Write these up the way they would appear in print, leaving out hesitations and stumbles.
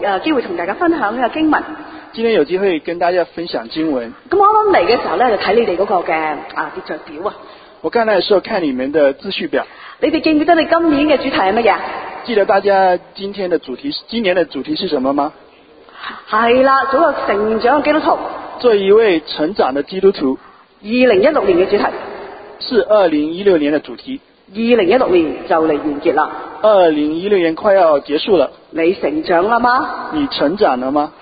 機會同大家分享呢個經文。 今天有機會跟大家分享經文。 咁我啱啱嚟嘅時候咧，就睇你哋嗰個嘅秩序表啊。 我剛來嘅時候看你們的秩序表。 你哋記唔記得你今年嘅主題係乜嘢？ 記得大家今年的主題是什麼嗎？ 係啦，做個成長嘅基督徒。 做一位成長的基督徒。 2016年嘅主題。 是2016年的主題。 2016年就嚟完結啦。 2016年快要結束了。 你成長啦嗎？ 你成長了嗎？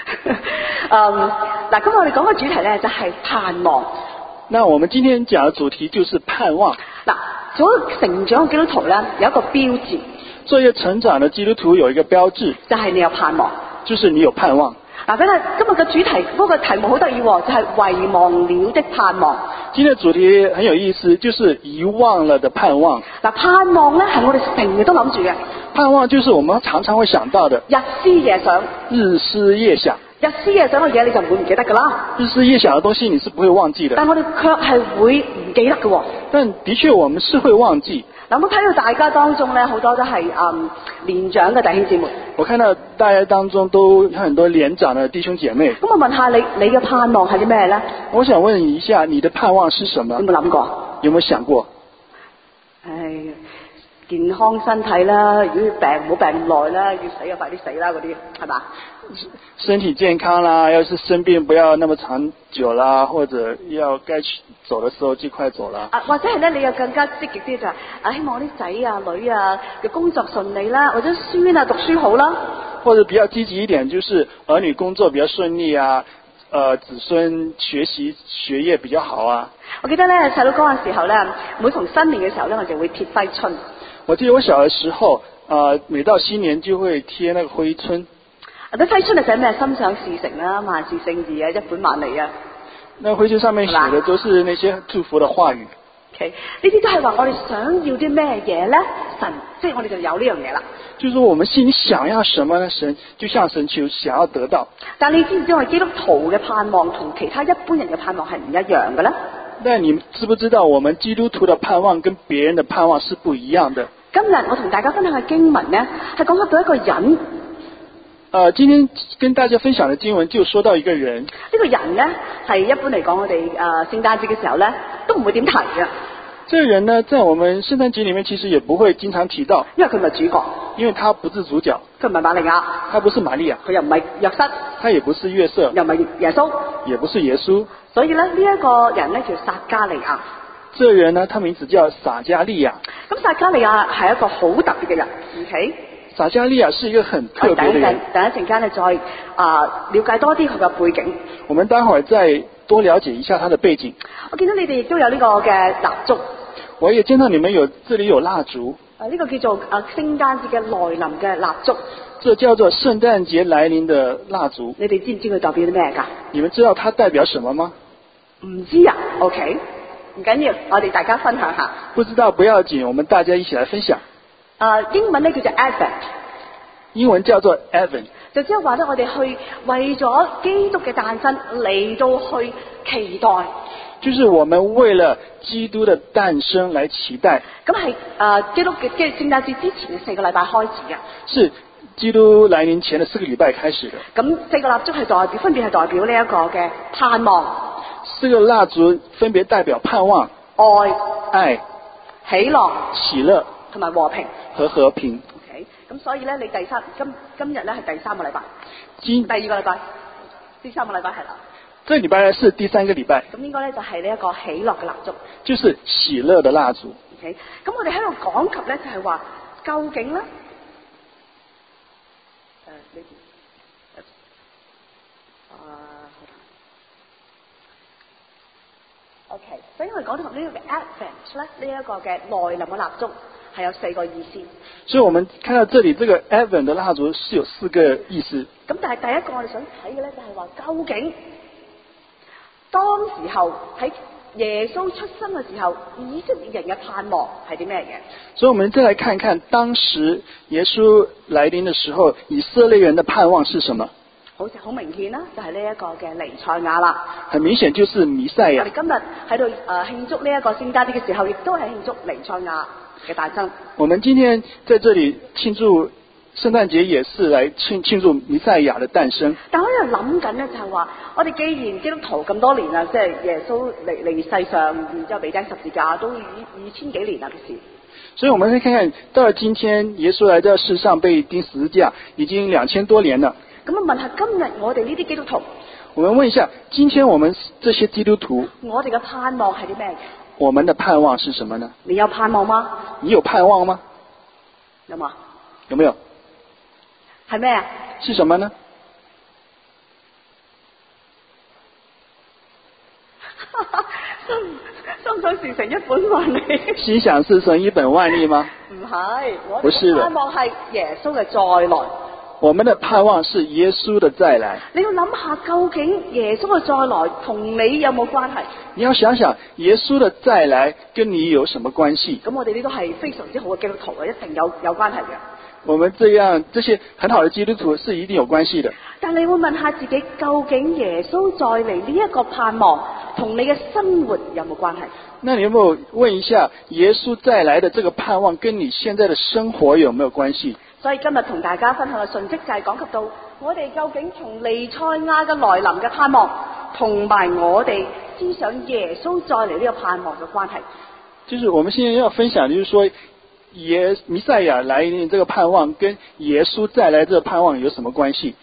嗱，咁我哋講嘅主題咧就係盼望。 那我們今天講嘅主題就是盼望。 嗱，做一個成長嘅基督徒咧有一個標誌。 做一個成長的基督徒有一個標誌， 就係你有盼望。 就是你有盼望。 嗱，今日嘅主題嗰個題目好得意喎，就係遺忘了的盼望。 今天的主題很有意思，就是遺忘了的盼望。 嗱，盼望咧係我哋成日都諗住嘅。 盼望就是我們常常會想到的。 日思夜想。 日思夜想。 日思夜想嘅嘢你就唔會唔記得㗎啦。 日思夜想嘅東西你是不會忘記的。 但我哋卻係會唔記得嘅喎。 但的確我們是會忘記。 嗱，我睇到大家當中咧好多都係年長嘅弟兄姊妹。 我看到大家當中都有很多年長的弟兄姐妹。 咁我問下你嘅盼望係啲咩咧？ 我想問一下你的盼望是什麼？ 有冇諗過？ 有冇想過？ 健康身體啦，如果病唔好病咁耐啦，要死就快啲死啦，嗰啲係嘛？ 身體健康啦，要是生病不要那麼長久啦，或者要該走的時候就快走啦。 或者係咧，你又更加積極啲就係希望啲仔啊女啊嘅工作順利啦，或者孫啊讀書好啦。 或者比較積極一點，就是兒女工作比較順利啊，子孫學習學業比較好啊。 我記得咧細佬哥嘅時候咧，每逢新年嘅時候咧，我就會貼揮春。 我記得我小嘅時候，每到新年就會貼那個揮春。 啲揮春係寫咩？心想事成啦，萬事勝意啊，一本萬利啊。 那揮春上面寫的都是那些祝福的話語。 OK， 呢啲都係話我哋想要啲咩嘢咧？神，即係我哋就有呢樣嘢啦。 就是我們心裡想要什麼呢？神就向神求，想要得到。 但你知唔知我哋基督徒嘅盼望同其他一般人嘅盼望係唔一樣嘅咧？ 但你知不知道我們基督徒的盼望跟別人的盼望是不一樣的？ 今日我同大家分享嘅經文呢，係講到一個人。 今天跟大家分享的經文就說到一個人。 呢個人呢，係一般嚟講，我哋聖誕節嘅時候呢，都唔會點提嘅。 這個人呢，在我們聖誕節裡面其實也不會經常提到， 因為佢唔係主角， 因為他不是主角， 佢唔係瑪利亞， 他不是瑪利亞， 佢又唔係約瑟， 他也不是約瑟， 又唔係耶穌， 也不是耶穌。 所以呢，呢一個人呢，叫撒迦利亞。 這個人呢，他名字叫撒迦利亞。 咁撒迦利亞係一個好特別嘅人，OK？ 撒迦利亞是一個很特別嘅人。 等一陣間呢，再了解多啲佢嘅背景。 我們待會兒再多了解一下他的背景。 我見到你哋亦都有呢個嘅蠟燭。 我也見到你們這裡有蠟燭。 呢個叫做聖誕節嘅來臨嘅蠟燭。 這叫做聖誕節來臨的蠟燭。 你哋知唔知佢代表啲咩㗎？ 你們知道它代表什麼嗎？ 唔知啊 ，OK， 唔緊要，我哋大家分享下。 不知道不要緊，我們大家一起來分享。 英文咧叫做 Advent， 英文叫做 Advent， 就即係話咧，我哋去為咗基督嘅誕生嚟到去期待。 就是我們為了基督的誕生來期待。 咁係基督嘅聖誕節之前嘅4個禮拜開始嘅。 是基督來臨前的4個禮拜開始的。 咁4個蠟燭係分別係代表呢一個嘅盼望。 4個蠟燭分別代表盼望、愛、 喜樂、同埋和平。 和平。 OK， 咁所以咧，你今日咧係第3個禮拜， 第 2個禮拜，第3個禮拜係啦。 這禮拜是第3個禮拜。 咁應該咧就係呢一個喜樂嘅蠟燭。 就是喜樂的蠟燭。 OK， 咁我哋喺度講及咧就係話，究竟咧OK， 所以我哋講到呢個嘅 Advent 咧，呢一個嘅來臨嘅蠟燭係有4個意思。 所以我們看到這裡這個 Advent 的蠟燭是有4個意思。 咁但係第一個我哋想睇嘅咧就係話，究竟當時候喺耶穌出生嘅時候，以色列人嘅盼望係啲咩嘢？ 所以我們再來看看當時耶穌來臨的時候，以色列人的盼望是什麼？ 好明顯啦，就係呢一個嘅彌賽亞啦。 很明顯就是彌賽亞。 我哋今日喺度慶祝呢一個聖誕節嘅時候，亦都係慶祝彌賽亞嘅誕生。 我們今天在這裡慶祝聖誕節也是來慶祝彌賽亞的誕生。 但我喺度諗緊咧，就係話，我哋既然基督徒咁多年啦，即係耶穌嚟世上，然之後被釘十字架，都2000幾年啦嘅事。 所以我們可以看看，到了今天，耶穌來到世上被釘十字架，已經2000多年了。 咁啊，問下今日我哋呢啲基督徒， 我們問一下，今天我們這些基督徒， 我哋嘅盼望係啲咩？ 我們的盼望是什麼呢？ 你有盼望嗎？ 你有盼望嗎？ 有冇？ 有沒有？ 係咩啊？ 是什麼呢？ 心想事成一本萬利。 心想事成一本萬利嗎？ 唔係，我哋嘅盼望係耶穌嘅再來。 我們的盼望是耶穌的再來。 你要諗下，究竟耶穌嘅再來同你有冇關係？ 你要想想耶穌的再來跟你有什麼關係？ 咁我哋呢都係非常之好嘅基督徒啊，一定有關係嘅。 我們這些很好的基督徒是一定有關係的。 但你會問下自己，究竟耶穌再嚟呢一個盼望同你嘅生活有冇關係？ 那你有沒有問一下，耶穌再來的這個盼望跟你現在的生活有沒有關係？ 所以今日同大家分享嘅訊息就係講及到我哋究竟從彌賽亞嘅來臨嘅盼望，同埋我哋思想耶穌再嚟呢個盼望嘅關係。 就是我們現在要分享的就是說，彌賽亞來臨這個盼望跟耶穌再來這個盼望有什麼關係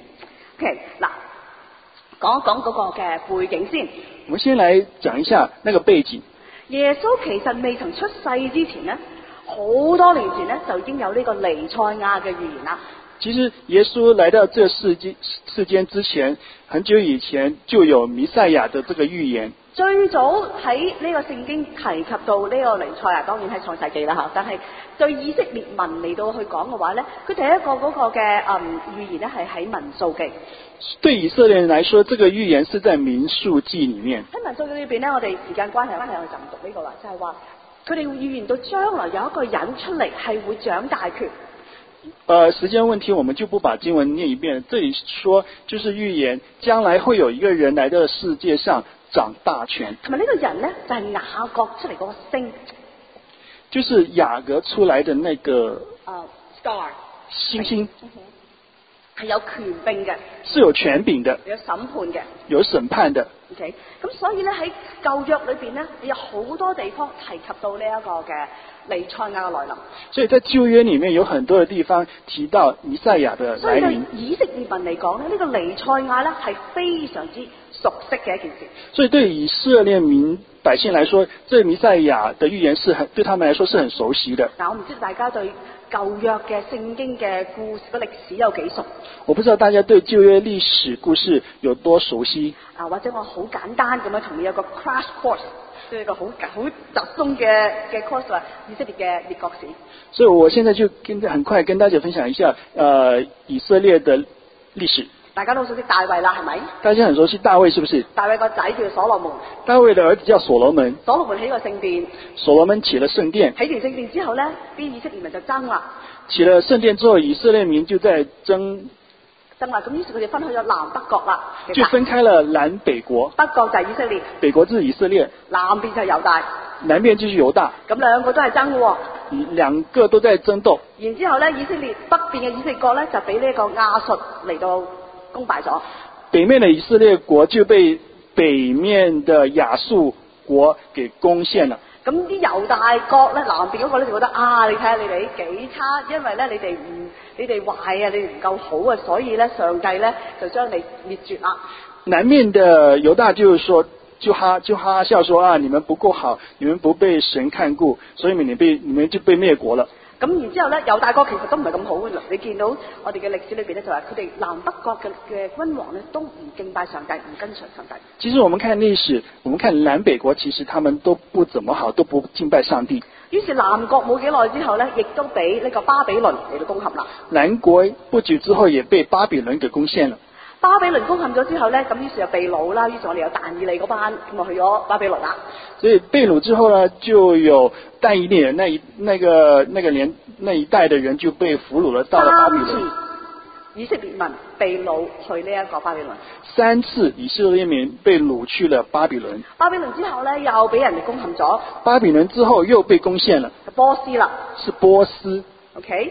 ？OK， 嗱，講一講嗰個嘅背景先。 我們先來講一下那個背景。 耶穌其實未曾出世之前呢，好多年前呢，就已經有呢個彌賽亞嘅預言啦。 其實耶穌來到這世間之前，很久以前就有彌賽亞的這個預言。 最早喺呢個聖經提及到呢個彌賽亞，當然係創世紀啦吓。但係對以色列民嚟到去講嘅話咧，佢第一個嗰個嘅預言咧係喺民數記。 對以色列人來說，這個預言是在民數記裡面。 喺民數記裏邊咧，我哋時間關係我就唔讀呢個啦，就係話佢哋預言到將來有一個人出嚟係會掌大權。 時間問題，我們就不把經文念一遍。這裡說就是預言，將來會有一個人來到世界上掌大權。同埋呢個人呢，就係雅各出嚟嗰個星， 就是雅各出來的那個 star 星星， 係有權柄嘅， 是有權柄的， 有審判嘅， 有審判的。 OK， 咁所以咧喺舊約裏邊咧，有好多地方提及到呢一個嘅彌賽亞嘅來臨。 所以在舊約裡面有很多嘅地方提到彌賽亞的來臨。 所以對以色列民嚟講咧，呢個彌賽亞咧係非常之熟悉嘅一件事。所以對以色列民百姓來說，這彌賽亞的預言是很對他們來說是很熟悉的。 嗱，我唔知道大家對舊約嘅聖經嘅故事嘅歷史有幾熟？ 我不知道大家對舊約歷史故事有多熟悉？ 或者我好簡單咁樣同你有個 crash course， 即係一個好集中嘅 course 話以色列嘅列國史。 所以我現在就很快跟大家分享一下以色列的歷史。 大家都熟悉大衛啦，係咪？ 大家很熟悉大衛，是不是？ 大衛個仔叫所羅門。 大衛的兒子叫所羅門。 所羅門起個聖殿。 所羅門起了聖殿。 起完聖殿之後咧，啲以色列民就爭啦。 起了聖殿之後，以色列民就在爭啦，咁於是佢哋分開咗南北國啦。 就分開了南北國。 北國就係以色列。 北國就是以色列。 南邊就係猶大。 南邊就是猶大。 咁兩個都係爭嘅喎。 兩個都在爭鬥。然之後咧，以色列北邊嘅以色列國咧就俾呢個亞述嚟到攻敗咗。 北面的以色列國就被北面的亞述國給攻陷了。 咁啲猶大國咧，南邊嗰個咧就覺得你睇下你哋幾差，因為咧你哋壞啊，你哋唔夠好啊，所以咧上帝咧就將你滅絕啦。 南面的猶大就是說就哈哈笑說你們不夠好，你們不被神看顧，所以你們就被滅國了。 咁然之後咧，猶大國其實都唔係咁好嘅。你見到我哋嘅歷史裏邊咧，就係佢哋南北國嘅君王咧，都唔敬拜上帝，唔跟隨上帝。 其實我們看歷史，我們看南北國，其實他們都不怎麼好，都不敬拜上帝。 於是南國冇幾耐之後咧，亦都俾呢個巴比倫嚟到攻陷啦。 南國不久之後也被巴比倫給攻陷了。 巴比倫攻陷咗之後咧，咁於是就被擄啦。於是我哋有但以理嗰班咁啊去咗巴比倫啦。所以被擄之後呢，就有但以理人那一代的人就被俘虜了，到了巴比倫。 以色列民被擄去呢一個巴比倫。 3次以色列民被擄去了巴比倫。 巴比倫之後咧，又俾人哋攻陷咗。 巴比倫之後又被攻陷了。 波斯啦。 是波斯。 OK。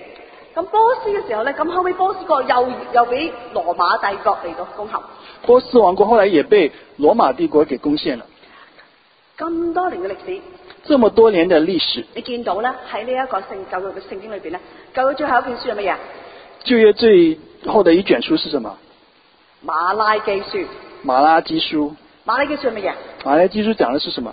咁波斯嘅時候咧，咁後尾波斯國又俾羅馬帝國嚟到攻陷。 波斯王国后来也被罗马帝国给攻陷了。 咁多年嘅歷史， 这么多年的历史， 你見到咧喺呢一個舊約嘅聖經裏邊咧，舊約最後一卷書係乜嘢？ 旧約最後的一卷書是什麼？ 馬拉基書。 馬拉基書。 馬拉基書係乜嘢？ 馬拉基書講的是什麼？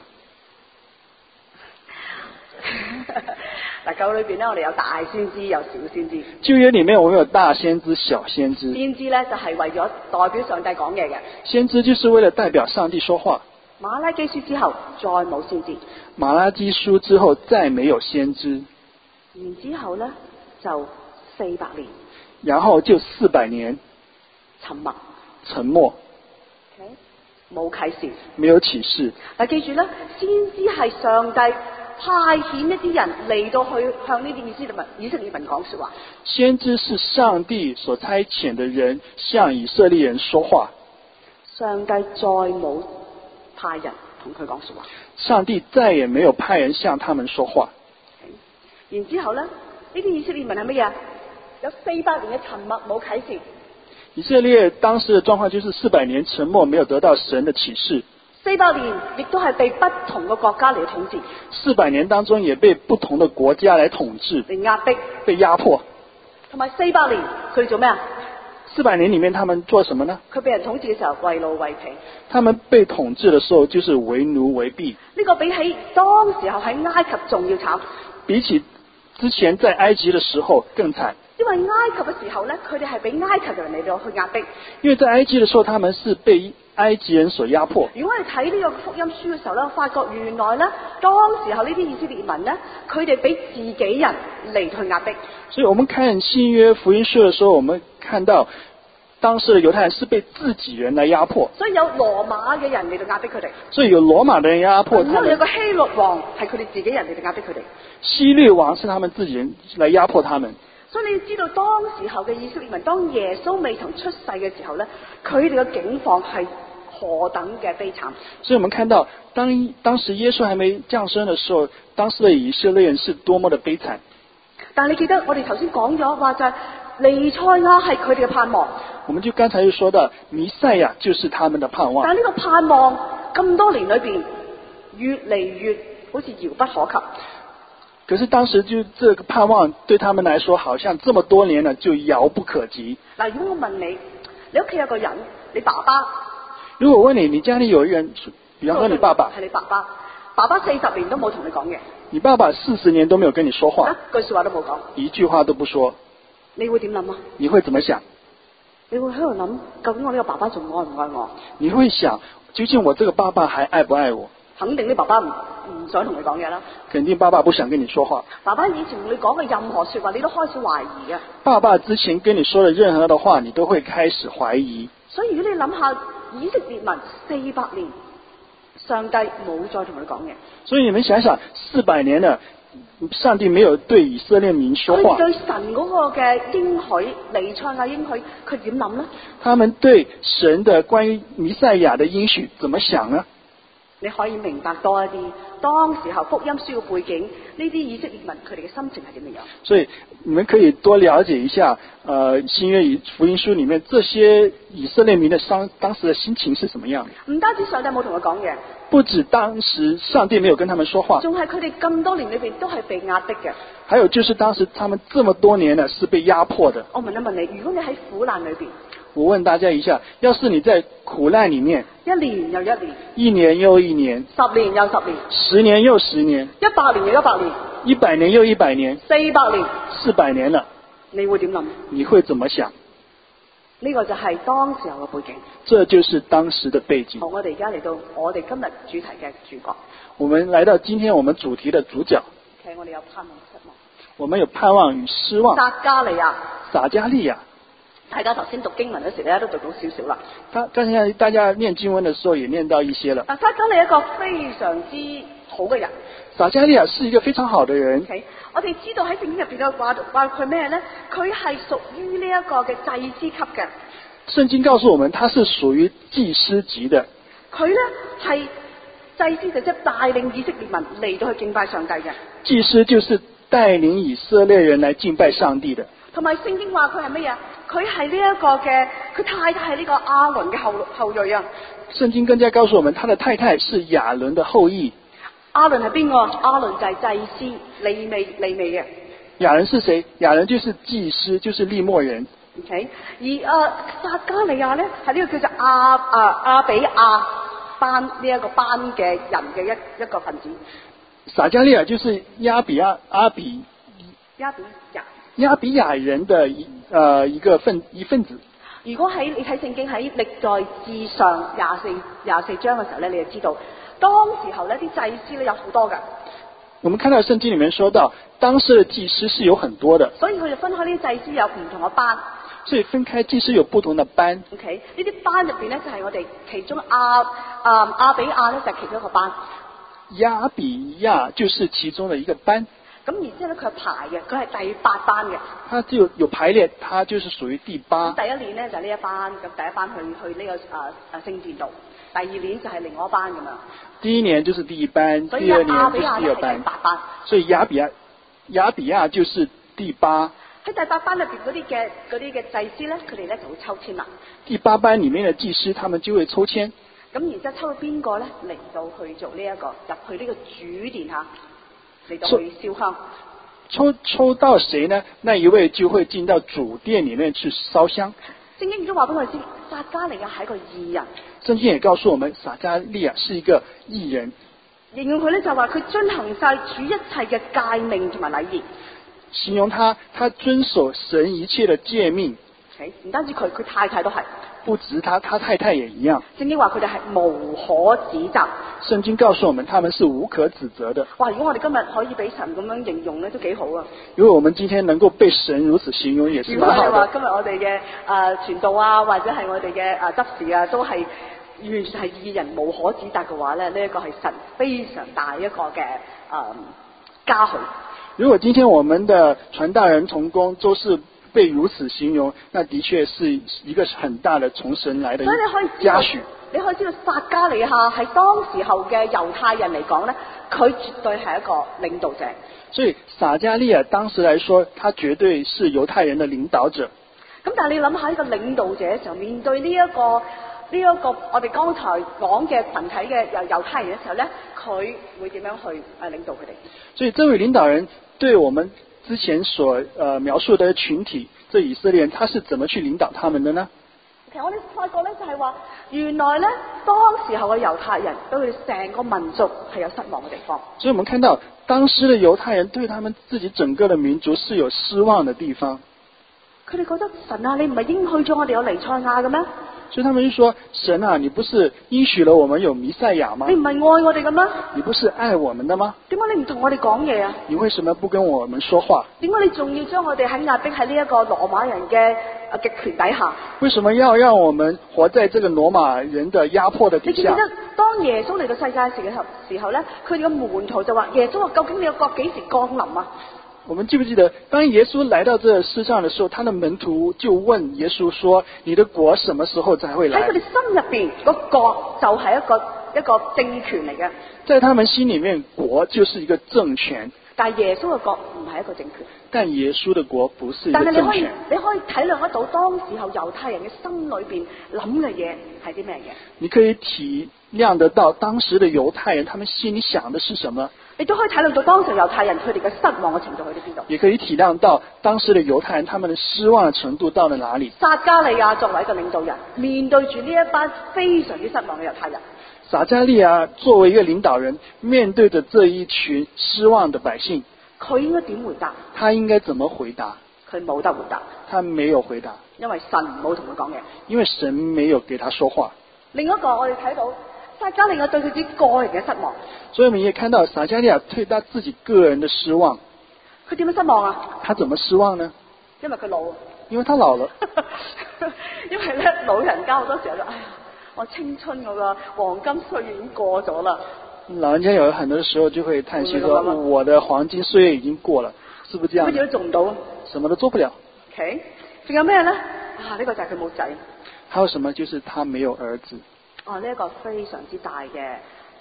嗱，舊裏邊咧，我哋有大先知，有小先知。 舊約裡面我們有大先知、小先知。 先知咧就係為咗代表上帝講嘢嘅。 先知就是為了代表上帝說話。 馬拉基書之後再冇先知。 馬拉基書之後再沒有先知。 然之後咧就400年。 然後就400年。 沉默。 沉默。 冇啟示。 沒有啟示。 嗱，記住咧，先知係上帝派遣一啲人嚟到去向呢啲以色列民講說話。 先知是上帝所差遣的人向以色列人說話。 上帝再冇派人同佢講說話。 上帝再也沒有派人向他們說話。 然之後咧，呢啲以色列民係乜嘢？有400年嘅沉默，冇啟示。 以色列當時的狀況就是400年沉默，沒有得到神的啟示。 400年亦都係被不同嘅國家嚟統治。 400年當中也被不同的國家來統治， 嚟壓迫， 被壓迫。 同埋400年佢哋做咩啊 ？400年裡面他們做什麼呢？ 佢被人統治嘅時候為奴為婢。 他們被統治的時候就是為奴為婢。 呢個比起當時候喺埃及仲要慘。 比起之前在埃及的時候更慘。 因為埃及嘅時候咧，佢哋係俾埃及嘅人嚟到去壓迫。 因為在埃及的時候，他們是被埃及人所壓迫。 如果我哋睇呢個福音書嘅時候咧，發覺原來咧，當時候呢啲以色列民咧，佢哋俾自己人嚟去壓迫。 所以我們看新約福音書的時候，我們看到當時的猶太人是被自己人來壓迫。 所以有羅馬嘅人嚟到壓迫佢哋。 所以有羅馬的人壓迫他們。 因為有個希律王係佢哋自己人嚟到壓迫佢哋。 希律王是他們自己人來壓迫他們。 所以你知道當時候嘅以色列民，當耶穌未曾出世嘅時候咧，佢哋嘅境況係何等嘅悲慘。 所以我們看到當時耶穌還沒降生的時候，當時的以色列人是多麼的悲慘。 但係你記得我哋頭先講咗話就係彌賽亞係佢哋嘅盼望。 我們就剛才就說到彌賽亞就是他們的盼望。 但係呢個盼望咁多年裏邊越嚟越好似遙不可及。 可是當時就這個盼望對他們來說，好像這麼多年了就遙不可及。 嗱，如果我問你，你屋企有個人，你爸爸。如果我問你， 你家裏有一人，比方說你爸爸。 係你爸爸，爸爸40年都冇同你講嘢。 你爸爸40年都沒有跟你說話。 一句說話都冇講。 一句話都不說。 你會點諗啊？ 你會怎麼想？ 你會喺度諗，究竟我呢個爸爸仲愛唔愛我？ 你會想，究竟我這個爸爸還愛不愛我？ 肯定你爸爸唔想同你講嘢啦。 肯定爸爸不想跟你說話。 爸爸以前同你講嘅任何說話，你都開始懷疑啊。 爸爸之前跟你說的任何的話，你都會開始懷疑。 所以如果你諗下以色列民400年，上帝冇再同佢講嘢。 所以你們想想，400年了，上帝沒有對以色列民說話。 佢對神嗰個嘅應許，彌賽亞應許，佢點諗呢？ 他們對神的關於彌賽亞的應許怎麼想呢？ 你可以明白多一啲，當時候福音書嘅背景，呢啲以色列民佢哋嘅心情係點樣？ 所以你們可以多了解一下，新約福音書裡面這些以色列民的當時的心情是什麼樣？ 唔單止上帝冇同佢講嘢， 不止當時上帝沒有跟他們說話， 仲係佢哋咁多年裏邊都係被壓迫嘅。 還有就是當時他們這麼多年呢是被壓迫的。 我問一問你，如果你喺苦難裏邊， 我問大家一下，要是你在苦難裡面 1年又1年， 一年又一年 10年又10年 ，10年又10年 ，100年又100年 ，100年又100年 ，400年 ，400年了， 你會點諗？ 你會怎麼想？ 呢個就係當時候嘅背景。 這就是當時的背景。 好，我哋而家嚟到我哋今日主題嘅主角。 我們來到今天我們主題的主角。 其實我哋有盼望失望。 我們有盼望與失望。 撒迦利亞。 撒迦利亞。 大家頭先讀經文嗰時咧都讀到少少啦。 剛才大家念經文的時候也念到一些了。 撒迦利亞一個非常之好嘅人。 撒迦利亞是一個非常好的人。 Okay. 我哋知道喺聖經入邊嘅話佢咩咧？佢係屬於呢一個嘅祭司級嘅。 聖經告訴我們，他是屬於祭司級的。 佢咧係祭司，就即係帶領以色列民嚟到去敬拜上帝嘅。 祭司就是帶領以色列人來敬拜上帝的。 同埋聖經話佢係乜嘢？佢係呢一個嘅，佢太太係呢個亞倫嘅後裔啊。 聖經更加告訴我們，他的太太是亞倫的後裔。 亞倫係邊個？亞倫就係祭司利未嘅。 亞倫是誰？亞倫就是祭司，就是利未人。 OK， 而撒迦利亞咧係呢個叫做亞比亞班呢一個班嘅人嘅一個分子。 撒迦利亞就是亞比亞人的一份子。 如果你睇聖經喺歷代志上24章嘅時候咧，你就知道當時候咧啲祭司咧有好多㗎。 我們看到聖經裡面說到，當時的祭司是有很多的， 所以佢就分開呢啲祭司有唔同嘅班。 所以分開祭司有不同的班。 OK， 呢啲班入邊咧就係我哋其中亞比亞咧就係其中一個班。 亞比亞就是其中的一個班。 咁然之後咧佢係排嘅，佢係第8班嘅。 他就有排列，他就是屬於第8。 第一年咧就係呢一班，咁第一班去呢個聖殿度，第二年就係另外一班咁樣。 第一年就是第1班，第二年就是第2班。所以亞比亞就是第8。 喺第8班入邊嗰啲嘅祭司咧，佢哋咧就會抽籤啦。 第8班裡面嘅祭司，他們就會抽籤。 咁然之後抽到邊個咧嚟到去做呢、這、一個入去呢個主殿下嚟到去燒香。 抽到誰呢？那一位就會進到主殿裡面去燒香。 聖經亦都話俾我哋知，撒迦利亞係一個義人。 聖經也告訴我們，撒迦利亞是一個義人。 形容佢咧就話佢遵行晒主一切嘅誡命同埋禮儀。 形容他遵守神一切的誡命。 唔單止佢太太都係。 不止他太太也一樣。 聖經話佢哋係無可指責。 聖經告訴我們，他們是無可指責的。 哇！如果我哋今日可以俾神咁樣形容咧，都幾好啊！ 如果我們今天能夠被神如此形容，也是蠻好的。 如果你話今日我哋嘅傳道啊，或者係我哋嘅執事啊，都係完全係義人無可指責嘅話咧，呢一個係神非常大一個嘅嘉許。 如果今天我們的傳道人同工都是被如此形容，那的確是一個很大的從神來的嘉許。 你可以知道撒迦利亞喺當時候嘅猶太人嚟講咧，佢絕對係一個領導者。 所以撒迦利亞當時來說，他絕對是猶太人的領導者。 咁但係你諗下呢個領導者嘅時候，面對呢一個我哋剛才講嘅群體嘅猶太人嘅時候咧，佢會點樣去領導佢哋？ 所以這位領導人對我們之前所描述的群體，這以色列人，他是怎麼去領導他們的呢？ 其實我哋發覺咧，就係話原來咧，當時候嘅猶太人對佢哋成個民族係有失望嘅地方。 所以我們看到當時的猶太人對他們自己整個的民族是有失望的地方。 佢哋覺得神啊，你唔係應許咗我哋有彌賽亞嘅咩？ 所以他們就說：神啊，你不是應許了我們有彌賽亞嗎？ 你唔係愛我哋嘅咩？ 你不是愛我們的嗎？ 點解你唔同我哋講嘢啊？ 你為什麼不跟我們說話？ 點解你仲要將我哋喺壓迫喺呢一個羅馬人嘅極權底下？ 為什麼要讓我們活在這個羅馬人的壓迫的底下？ 你記唔記得當耶穌嚟到世界嘅時候咧，佢哋嘅門徒就話：耶穌啊，究竟你個國幾時降臨啊？ 我們記不記得，當耶穌來到這個世上的時候，他的門徒就問耶穌說：你的國什麼時候才會來？ 喺佢哋心入邊，個國就係一個政權嚟嘅。 在他們心裏面，國就是一個政權。 但係耶穌嘅國唔係一個政權。 但耶穌的國不是一個政權。 但係你可以體諒得到當時候猶太人嘅心裏邊諗嘅嘢係啲咩嘢？你可以體諒得到當時的猶太人，他們心裏想的是什麼？ 你都可以體諒到當時猶太人佢哋嘅失望嘅程度去到邊度？ 也可以體諒到當時的猶太人，他們的失望的程度到了哪裏？ 撒迦利亞作為一個領導人，面對住呢一班非常之失望嘅猶太人。 撒迦利亞作為一個領導人，面對着這一群失望的百姓， 佢應該點回答？ 他應該怎麼回答？ 佢冇得回答。 他沒有回答， 因為神冇同佢講嘢。 因為神沒有給他說話。 另一個我哋睇到撒迦利亞對佢自己個人嘅失望。所以我們也看到撒迦利亞對他自己個人的失望。佢點樣失望啊？ 他怎麼失望呢？ 因為佢老。 因為他老了。 因為咧老人家好多時候就哎呀，我青春嗰個黃金歲月已經過咗啦。 老人家有很多時候就會嘆息說，我的黃金歲月已經過了，是不是這樣？ 乜嘢都做唔到， 什麼都做不了。 OK， 仲有咩咧？呢個就係佢冇仔。 還有什麼？就是他沒有兒子。 呢一個非常之大嘅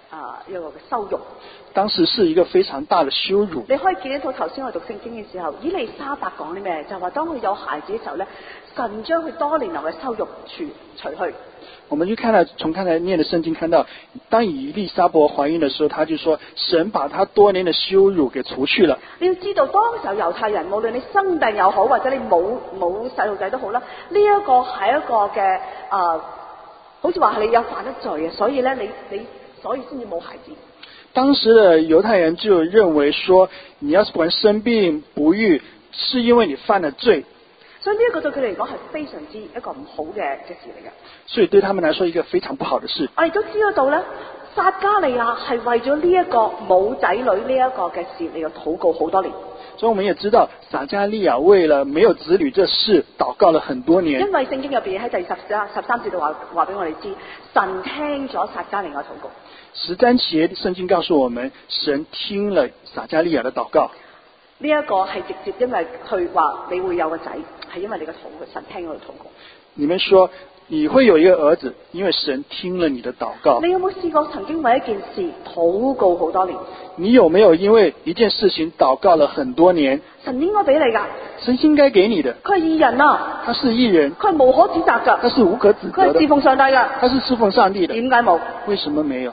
一個嘅羞辱。 當時是一個非常大的羞辱。 你可以見得到頭先我讀聖經嘅時候，以利沙伯講啲咩？就話當佢有孩子嘅時候咧，神將佢多年來嘅羞辱除去。 我們就看到從剛才念的聖經看到，當以利沙伯懷孕的時候，他就說神把他多年的羞辱給除去了。 你要知道，當時候猶太人無論你生病又好，或者你冇細路仔都好啦，呢一個係一個嘅好似話係你有犯得罪嘅，所以咧你所以先至冇孩子。 當時的猶太人就認為說，你要是不管生病不育，是因為你犯了罪。 所以呢一個對佢哋嚟講係非常之一個唔好嘅事嚟嘅。 所以對他們來說，一個非常不好的事。 我哋都知道到咧，撒迦利亞係為咗呢一個冇仔女呢一個嘅事嚟到禱告好多年。 所以我們也知道，撒迦利亞為了沒有子女這事，禱告了很多年。 因為聖經入邊喺第13節度話俾我哋知，神聽咗撒迦利亞禱告。 13節聖經告訴我們，神聽了撒迦利亞的禱告。 呢一個係直接因為佢話你會有個仔，係因為你個禱告，神聽我嘅禱告。 你們說你會有一個兒子，因為神聽了你的禱告。 你有冇試過曾經為一件事禱告好多年？ 你有沒有因為一件事情禱告了很多年？ 神應該俾你噶， 神應該給你的。 佢係義人啊， 他是義人， 佢係無可指責噶， 他是無可指責的， 佢係侍奉上帝噶， 他是侍奉上帝的。 點解冇？ 為什麼沒有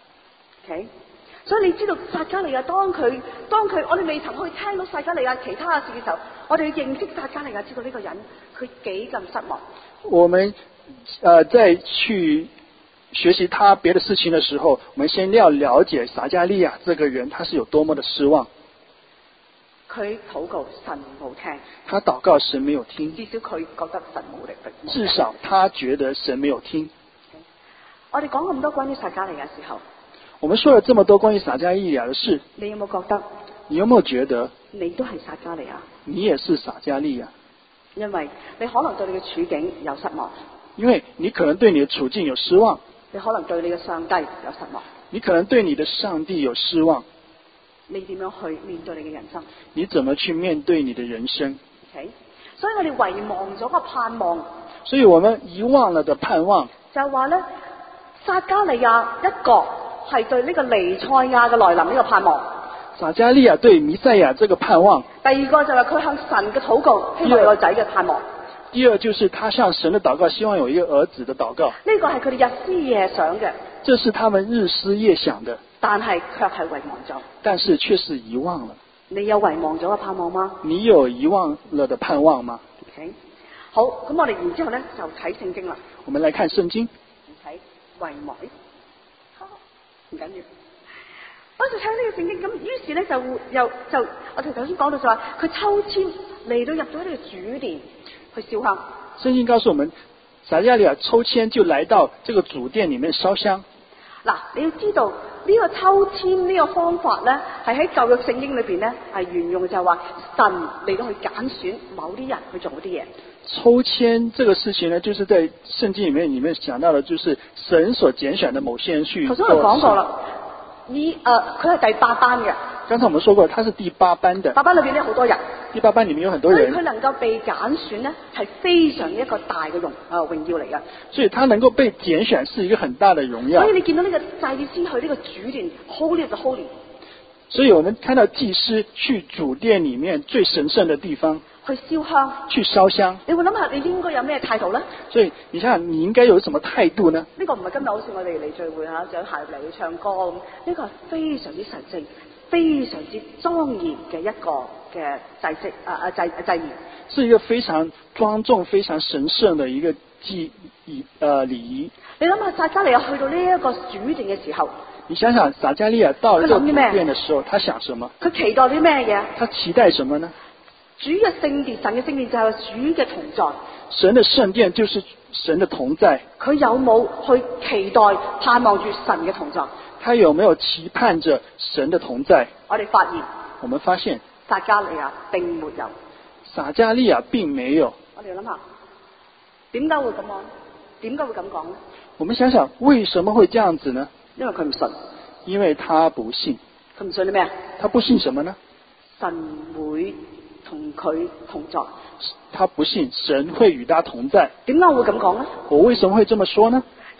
？Okay? 所以你知道撒迦利亞當佢我哋未曾去聽到撒迦利亞其他嘅事嘅時候，我哋要認識撒迦利亞，知道呢個人佢幾咁失望。 我們在去學習他別的事情的時候，我們先要了解撒迦利亞這個人，他是有多麼的失望。 佢禱告神冇聽， 他禱告神沒有聽， 至少佢覺得神冇力。 至少他覺得神沒有聽。 我哋講咁多關於撒迦利亞嘅時候， 我們說了這麼多關於撒迦利亞的事， 你有冇覺得？ 你有沒有覺得你都係撒迦利亞？ 你也是撒迦利亞？ 因為你可能對你嘅處境有失望， 因為你可能對你的處境有失望， 你可能對你嘅上帝有失望， 你可能對你的上帝有失望。 你點樣去面對你嘅人生？ 你怎麼去面對你的人生？ Okay? 所以我哋遺忘咗個盼望， 所以我們遺忘了的盼望， 就係話咧，撒迦利亞一個係對呢個彌賽亞嘅來臨呢個盼望。 撒迦利亞對彌賽亞這個盼望。 第二個就係佢向神嘅禱告，希望有個仔嘅盼望。 第二就是他向神的禱告，希望有一個兒子的禱告。 呢個係佢哋日思夜想嘅。 這是他們日思夜想的。 但係卻係遺忘咗。 但是卻是遺忘了。 你有遺忘咗嘅盼望嗎？ 你有遺忘了的盼望嗎？ Okay. 好，咁我哋然之後咧就睇聖經啦。 我們來看聖經。 睇遺忘，唔緊要。我就睇呢個聖經，咁於是咧就我哋頭先講到就話，佢抽籤嚟到入咗呢個主殿去燒香。 聖經告訴我們，撒迦利亞抽籤就來到這個主殿裡面燒香。 嗱，你要知道呢個抽籤呢個方法咧，係喺舊約聖經裏邊咧係沿用，就係話神嚟到去揀選某啲人去做嗰啲嘢。 抽籤這個事情呢，就是在聖經裡面講到的，就是神所揀選的某些人去做事。 頭先我講過啦，佢係第8班嘅。 剛才我們說過，他是第8班的。 8班裏邊咧好多人。 第8班裡面有很多人。 所以佢能夠被揀選咧，係非常一個大嘅榮耀嚟嘅。 所以他能夠被揀選是一個很大的榮耀。 所以你見到呢個祭司去呢個主殿 Holy 就 Holy。 所以我們看到祭司去主殿裡面最神聖的地方去燒香， 去燒香。 你會諗下你應該有咩態度呢？ 所以你想想你應該有什麼態度呢？ 呢個唔係今日好似我哋嚟聚會嚇，想行入嚟去唱歌咁，呢個係非常之神聖、非常之莊嚴嘅一個嘅祭儀。 是一個非常莊重、非常神聖的一個禮儀。 你諗下撒迦利亞去到呢一個主殿嘅時候， 你想想撒迦利亞到這個主殿的時候，他想什麼？ 佢期待啲咩嘢？ 他期待什麼呢？ 主嘅聖殿，神嘅聖殿就係主嘅同在。 神的聖殿就是神的同在。 佢有冇去期待、盼望住神嘅同在？ 他有沒有期盼着神的同在？ 我哋發現，撒迦利亞並沒有。 撒迦利亞並沒有。 我哋諗下，點解會咁講？點解會咁講呢？ 我們想想，為什麼會這樣子呢？ 因為佢唔信。 因為他不信。 佢唔信啲咩？ 他不信什麼呢？ 神會同佢同在。 他不信神會與他同在。 點解我會咁講呢？ 我為什麼會這麼說呢？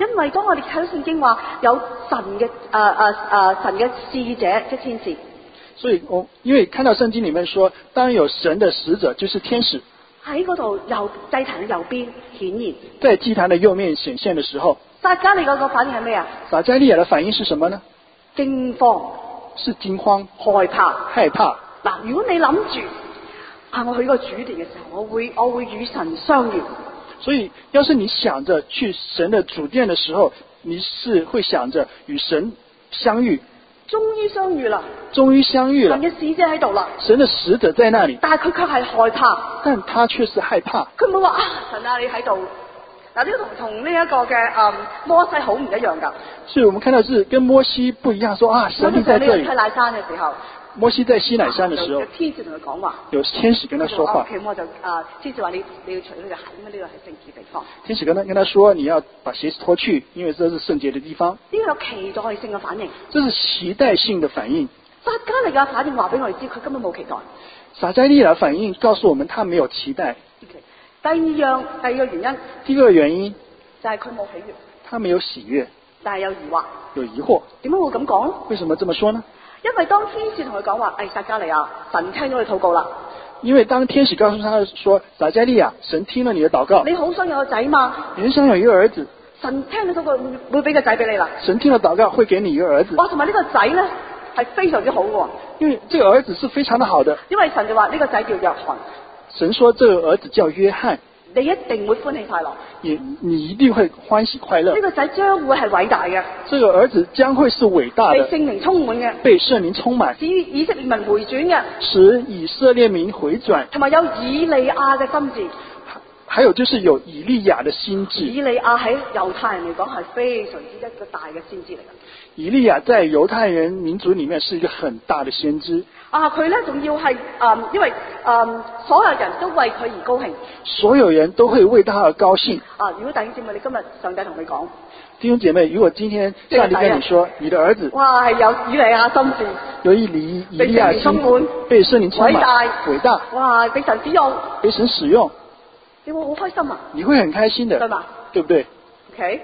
因為當我哋睇到聖經話有神嘅神嘅使者即天使， 所以因為看到聖經裡面說，當有神的使者就是天使喺嗰度祭壇嘅右邊顯現， 在祭壇的右面顯現的時候， 撒迦利亞個反應係咩啊？ 撒迦利亞的反應是什麼呢？ 驚慌， 是驚慌、 害怕。嗱，如果你諗住我去個主殿嘅時候，我會與神相遇。 所以，要是你想着去神的主殿的時候，你是會想着與神相遇。 終於相遇啦！ 終於相遇了。 神嘅使者喺度啦。 神的使者在那裡， 但係佢卻係害怕。 但他卻是害怕。 佢冇話神啊，你喺度。嗱，呢個同呢一個嘅摩西好唔一樣㗎。所以我們看到是跟摩西不一樣，說神你在這裡。西奈山嘅時候，摩西在西乃山的時候，有天使同佢講話，有天使跟他說話。我就天使話你要除呢個鞋，因為呢個係聖潔地方。天使跟他說你要把鞋子脫去，因為這是聖潔的地方。呢個有期待性嘅反應。這是期待性的反應。撒迦利亞反應話俾我哋知，佢根本冇期待。撒迦利亞反應告訴我們，他沒有期待。第二個原因。第二個原因就係佢冇喜悅。他沒有喜悅。但係有疑惑。有疑惑。點解會咁講？為什麼這麼說呢？因為當天使同佢講話，撒迦利亞，神聽咗你禱告啦。因為當天使告訴他說，撒迦利亞，神聽了你的禱告。你好想有個仔嘛？你想有一個兒子。神聽你禱告會俾個仔俾你啦。神聽了禱告會給你一個兒子。哇，同埋呢個仔咧係非常之好嘅。因為這個兒子是非常的好的。因為神就話呢個仔叫約翰。神說這個兒子叫約翰。你一定會歡喜快樂。你一定會歡喜快樂。呢個仔將會係偉大嘅。這個兒子將會是偉大的。被聖靈充滿嘅。被聖靈充滿。使以色列民回轉嘅。使以色列民回轉。同埋有以利亞嘅心志。還有就是有以利亞的心志。以利亞喺猶太人嚟講係非常之一個大嘅先知嚟嘅。以利亞在猶太人民族裡面是一個很大的先知。佢咧仲要係因為所有人都為佢而高興。所有人都會為他而高興。如果弟兄姐妹，你今日上帝同你講，弟兄姐妹，如果今天上帝跟你說，你的兒子，哇，係有以利亞心志，有以利亞心志，被聖靈充滿，偉大，哇，俾神使用，俾神使用，你會好開心啊！你會很開心的，對嘛？對不對 ？OK，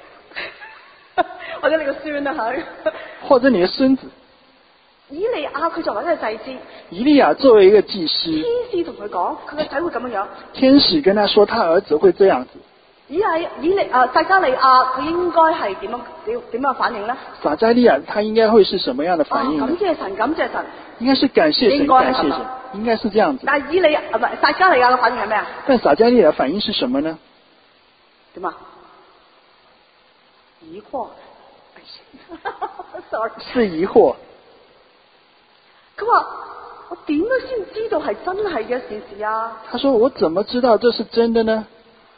或者你個孫啊佢，或者你的孫子。以利亞佢作為一個祭司，以利亞作為一個祭司，天使同佢講，佢個仔會咁樣。天使跟他說，他兒子會這樣子。撒迦利亞佢應該係點樣反應呢？撒迦利亞他應該會是什麼樣的反應呢？感謝神，感謝神。應該是感謝神，感謝神，應該是這樣子。但係撒迦利亞嘅反應係咩啊？但撒迦利亞反應是什麼呢？點啊？疑惑。Sorry， 是疑惑。佢話：我點樣先知道係真係嘅一件事啊？他說：我怎麼知道這是真的呢？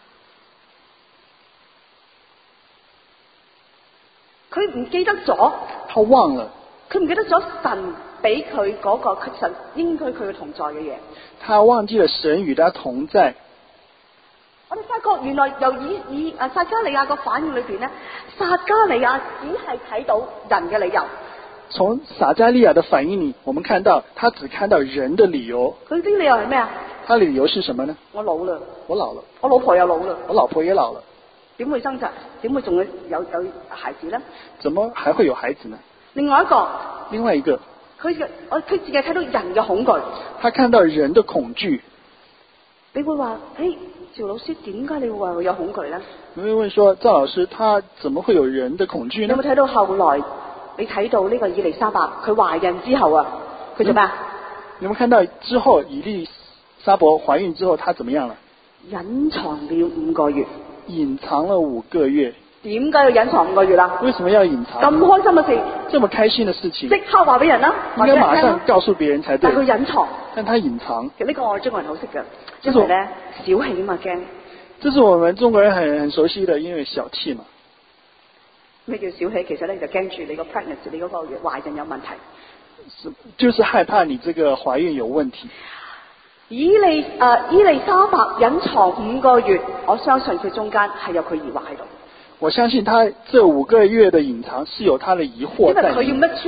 佢唔記得咗，他忘了。佢唔記得咗神俾佢嗰個神應該佢嘅同在嘅嘢。他忘記了神與他同在。我哋發覺原來由撒迦利亞個反應裏邊咧，撒迦利亞只係睇到人嘅理由。從撒迦利亞的反應裏，我們看到他只看到人的理由。佢啲理由係咩啊？他的理由是什麼呢？我老了，我老了，我老婆又老了，我老婆也老了。點會生仔？點會仲會有孩子呢？怎麼還會有孩子呢？另外一個，佢自己睇到人嘅恐懼。他看到人的恐懼。你會話：趙老師，點解你會話會有恐懼呢？你會問說：趙老師，他怎麼會有人的恐懼呢？有冇睇到後來？你睇到呢個以利沙伯佢懷孕之後啊，佢做咩啊？你有冇看到之後以利沙伯懷孕之後，她怎麼樣了？隱藏了5個月。隱藏了5個月。點解要隱藏5個月啦？為什麼要隱藏？咁開心嘅事，這麼開心的事情，即刻話俾人啦，應該馬上告訴別人才對。但佢隱藏，但他隱藏。其實呢個我哋中國人好識嘅，因為咧小氣啊嘛驚。這是我們中國人很熟悉的，因為小氣嘛。咩叫小氣？其實咧就驚住你個 pregnancy， 你嗰個懷孕有問題，就是害怕你這個懷孕有問題。以利沙伯隱藏5個月，我相信佢中間係有佢疑惑喺度。我相信他這5個月的隱藏是有他的疑惑在。因為佢要 make sure，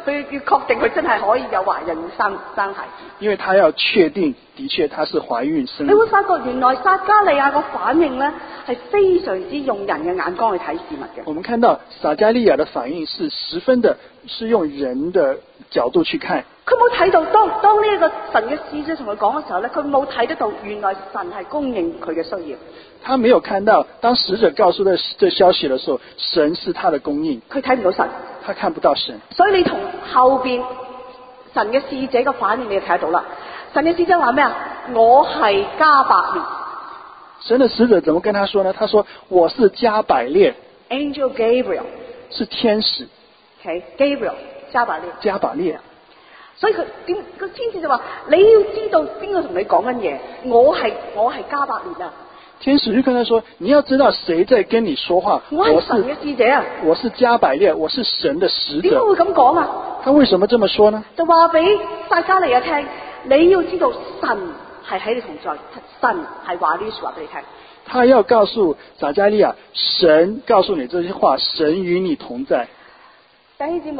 佢要確定佢真係可以有懷孕生孩。 因為他要確定，的確他是懷孕生。 你會發覺原來撒迦利亞個反應咧係非常之用人嘅眼光去睇事物嘅。 我們看到撒迦利亞的反應是十分的，是用人的角度去看。 佢冇睇到當呢一個神嘅使者同佢講嘅時候咧，佢冇睇得到原來神係供應佢嘅需要。 他沒有看到當使者告訴他這消息的時候，神是他的供應。 佢睇唔到神， 他看不到神。 所以你同後邊神嘅使者嘅反應你就睇得到啦。神嘅使者話咩啊？我係加百列。 神的使者怎麼跟他說呢？他說我是加百列。 Angel Gabriel 是天使。 Gabriel 加百列。 加百列。 所以個天使就話：你要知道邊個同你講緊嘢，我係加百列啊！ 天使就跟他說：你要知道誰在跟你說話。 我係神嘅使者啊！ 我是加百列，我是神的使者。 點解會咁講啊？ 他為什麼這麼說呢？ 就話俾撒迦利亞聽，你要知道神係喺你同在，神係話呢啲說話俾你聽。 他要告訴撒迦利亞，神告訴你這些話，神與你同在。 弟兄姊妹，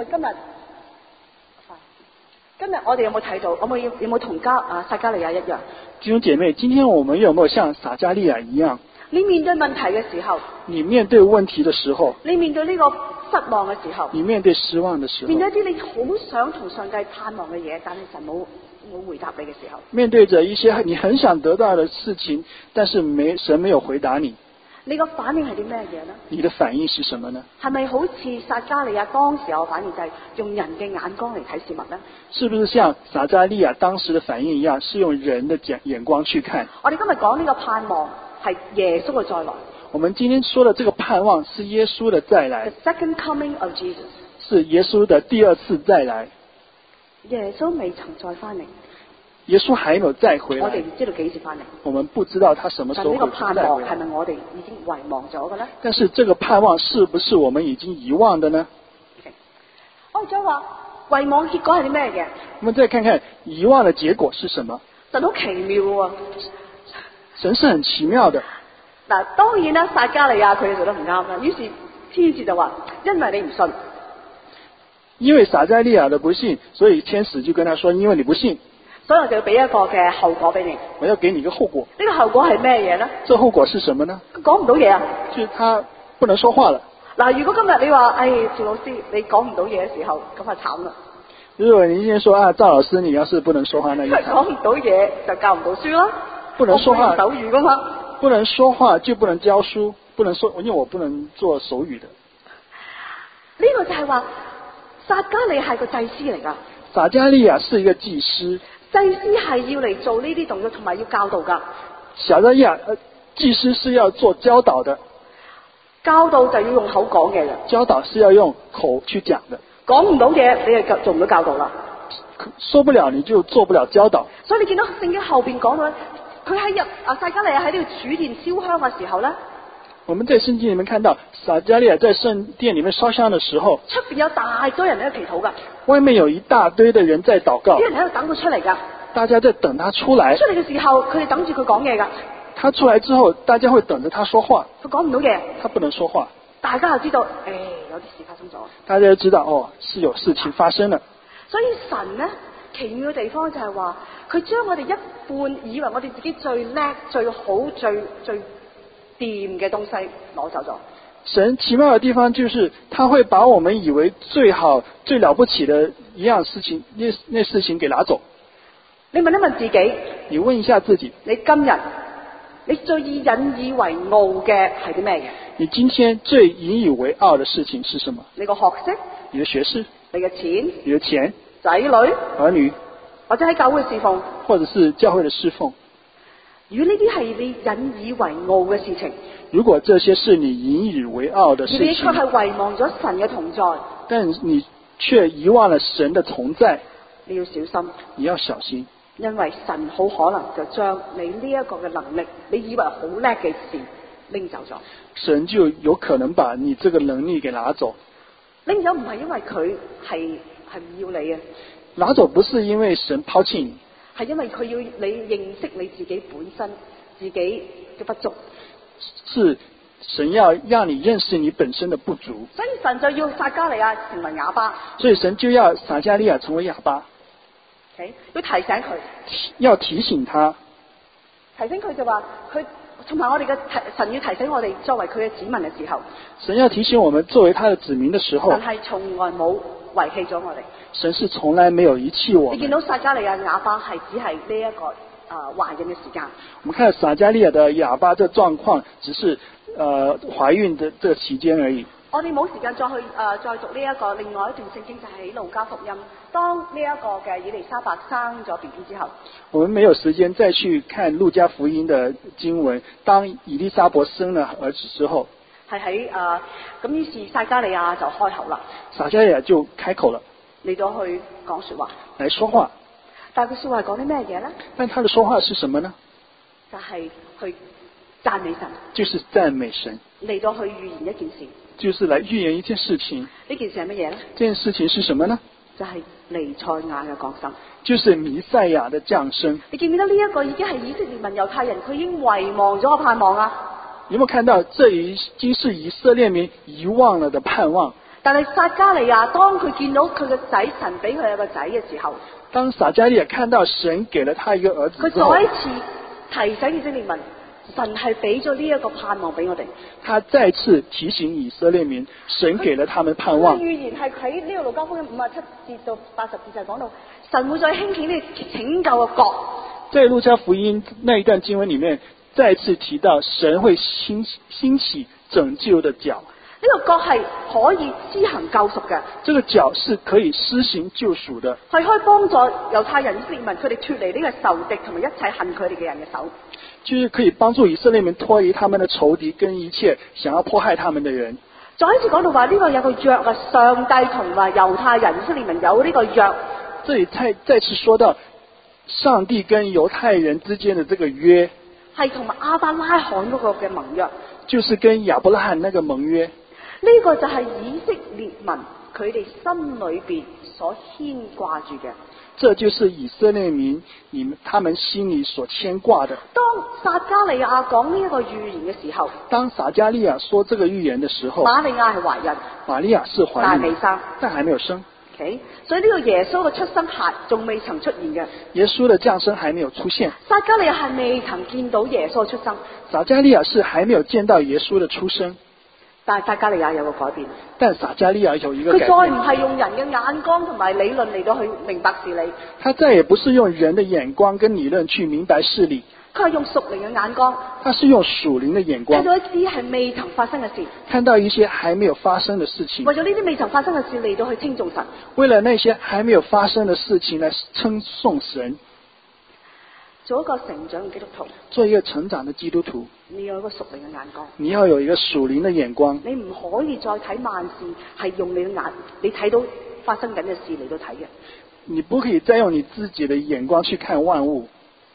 今日我哋有冇睇到？有冇同撒迦利亞一樣？ 弟兄姐妹，今天我們有沒有像撒迦利亞一樣？ 你面對問題嘅時候， 你面對問題的時候， 你面對呢個失望嘅時候， 你面對失望的時候， 面對一啲你好想同上帝盼望嘅嘢，但係神冇回答你嘅時候， 面對着一些你很想得到的事情，但是神沒有回答你， 你個反應係啲咩嘢呢？ 你的反應是什麼呢？ 係咪好似撒迦利亞當時候嘅反應就係用人嘅眼光嚟睇事物呢？ 是不是像撒迦利亞當時的反應一樣，是用人的眼光去看？ 我哋今日講呢個盼望係耶穌嘅再來。 我們今天說的這個盼望是耶穌的再來。 The second coming of Jesus 是耶穌的第二次再來。 耶穌未曾再翻嚟。 耶穌還沒有再回來。 我哋唔知道幾時翻嚟。 我們不知道他什麼時候會再回來。 但呢個盼望係咪我哋已經遺忘咗嘅呢？ 但是這個盼望是不是我們已經遺忘的呢？ 我再話遺忘結果係啲咩嘅？ 我們再看看遺忘的結果是什麼？ 神好奇妙喎！ 神是很奇妙的。 嗱，當然啦，撒迦利亞佢哋做得唔啱啦。於是天使就話：因為你唔信。 因為撒迦利亞的不信，所以天使就跟他說：因為你不信， 所以我就要俾一個嘅後果俾你。 我要給你一個後果。 呢個後果係咩嘢呢？ 這後果是什麼呢？ 佢講唔到嘢啊！ 就是他不能說話了。 嗱，如果今日你話，趙老師你講唔到嘢嘅時候，咁啊慘啦。 如果你今天說啊，趙老師你要是不能說話，那就慘。 講唔到嘢就教唔到書啦。 不能說話， 手語噶嘛。 不能說話就不能教書，不能說，因為我不能做手語的。 呢個就係話撒迦利係個祭司嚟噶。 撒迦利亞是一個祭司。 祭司係要嚟做呢啲動作，同埋要教導噶。 撒迦利亞祭司是要做教導的。 教導就要用口講嘅。 教導是要用口去講的。 講唔到嘢，你就做唔到教導啦。 說不了你就做不了教導。所以你見到聖經後邊講到，佢喺撒迦利亞喺呢個主殿燒香嘅時候咧， 我們在聖經裏面看到撒迦利亞在聖殿裏面燒香的時候， 出邊有大堆人喺度祈禱噶， 外面有一大堆的人在禱告， 啲人喺度等佢出嚟噶， 大家在等他出來。 出嚟嘅時候，佢哋等住佢講嘢噶。 他出來之後，大家會等着他說話。 佢講唔到嘢， 他不能說話。 大家就知道，有啲事發生咗。 大家就知道，哦，是有事情發生了。 所以神呢，奇妙嘅地方就係話，佢將我哋一半以為我哋自己最叻、最好、最掂嘅東西攞走咗。 神奇妙的地方就是，他會把我們以為最好、最了不起的一樣事情，那事情給拿走。 你問一問自己， 你問一下自己， 你今日你最引以為傲嘅係啲咩嘢？ 你今天最引以為傲的事情是什麼？ 你個學識， 你的學識， 你嘅錢， 你的錢， 仔女， 兒女， 或者喺教會侍奉， 或者是教會的侍奉。 如果呢啲係你引以為傲嘅事情， 如果這些是你引以為傲的事情， 你卻係遺忘咗神嘅同在， 但你卻遺忘了神的同在， 你要小心， 你要小心， 因為神好可能就將你呢一個嘅能力，你以為好叻嘅事拎走咗。 神就有可能把你這個能力給拿走。 拎走唔係因為佢係唔要你啊， 拿走不是因為神拋棄你， 係因為佢要你認識你自己本身自己嘅不足。 是神要让你认识你本身的不足， 所以神就要撒迦利亞成為啞巴， 所以神就要撒迦利亞成為啞巴， okay? 要提醒佢， 要提醒他， 提醒佢就話佢同埋我哋嘅神要提醒我哋作為佢嘅子民嘅時候， 神要提醒我們作為他的子民的時候， 神係從來冇遺棄咗我哋。 神是從來沒有遺棄我們。 你見到撒迦利亞啞巴係只係呢一個懷孕嘅時間。 我們看撒迦利亞的啞巴這狀況，只是懷孕的這個期間而已。 我哋冇時間再去再讀呢一個另外一段聖經，就係喺路加福音，當呢一個嘅以利沙伯生咗 BB 之後， 我們沒有時間再去看路加福音的經文，當以利沙伯生了兒子之後， 係喺咁於是撒迦利亞就開口啦， 撒迦利亞就開口了， 嚟到去講說話。 來說話。 但係佢說話講啲咩嘢咧？ 但他的說話是什麼呢？ 就係去讚美神， 就是讚美神， 嚟到去預言一件事。 就是來預言一件事情。 呢件事係乜嘢咧？ 這件事情是什麼呢？ 就係彌賽亞嘅降生， 就是彌賽亞的降生。 你記唔記得呢一個已經係以色列民猶太人佢已經遺忘咗個盼望啊？ 有沒有看到這已經是以色列民遺忘了的盼望？ 但係撒迦利亞當佢見到佢個仔神俾佢有個仔嘅時候， 當撒迦利亞看到神給了他一個兒子佢之後， 再一次提醒以色列民，神係俾咗呢一個盼望俾我哋。 他再次提醒以色列民，神給了他們盼望。 預言係喺呢個路加福音57節到80節就講到，神會再興起呢個拯救嘅國。 在路加福音那一段經文裡面，再次提到神會興起拯救的角。 呢個國係可以施行救贖嘅， 這個角是可以施行救贖的， 係可以幫助猶太人以色列民佢哋脫離呢個仇敵同埋一切恨佢哋嘅人嘅手。 就是可以幫助以色列民脫離他們的仇敵跟一切想要迫害他們的人。 再一次講到話呢個有個約啊，上帝同埋猶太人以色列民有呢個約。 這裡再次說到上帝跟猶太人之間的這個約， 係同埋亞伯拉罕嗰個嘅盟約， 就是跟亞伯拉罕那個盟約。 呢個就係以色列民佢哋心裏邊所牽掛住嘅。 這就是以色列民他們心裡所牽掛的。 當撒迦利亞講呢一個預言嘅時候， 當撒迦利亞說這個預言的時候， 瑪利亞係懷孕， 瑪利亞是懷孕， 但未生， 但還沒有生。 Okay? 所以呢個耶穌嘅出生係仲未曾出現嘅。 耶穌的降生還沒有出現。 撒迦利亞係未曾見到耶穌出生。 撒迦利亞是還沒有見到耶穌的出生。 但係撒迦利亞有個改變。 但撒迦利亞有一個改變。 佢再唔係用人嘅眼光同埋理論嚟到去明白事理。 他再也不是用人的眼光跟理論去明白事理。 佢係用屬靈嘅眼光。 他是用屬靈的眼光。 睇到一啲係未曾發生嘅事。 看到一些還沒有發生的事情。 為咗呢啲未曾發生嘅事嚟到去稱頌神。 為了那些還沒有發生的事情來稱頌神。 做一個成長嘅基督徒。 做一個成長的基督徒。 你要有一個屬靈嘅眼光。 你要有一個屬靈的眼光。 你唔可以再睇萬事係用你嘅眼，你睇到發生緊嘅事嚟到睇嘅。 你不可以再用你自己的眼光去看萬物。